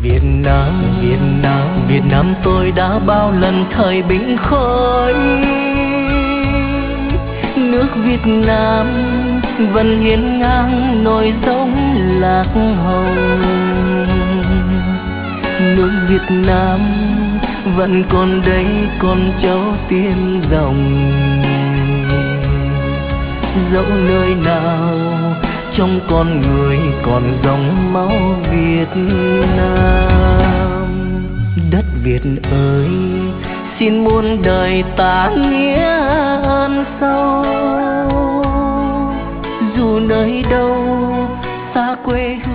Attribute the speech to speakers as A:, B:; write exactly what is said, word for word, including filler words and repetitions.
A: Việt Nam, Việt Nam, Việt Nam tôi đã bao lần thời binh khói. Nước Việt Nam vẫn hiên ngang nổi giống lạc hồng. Nước Việt Nam vẫn còn đây con cháu tiên dòng. Dẫu nơi nào trong con người còn dòng máu Việt Nam. Đất Việt ơi, xin muôn đời ta nghĩa ơn sâu. Dù nơi đâu xa quê hương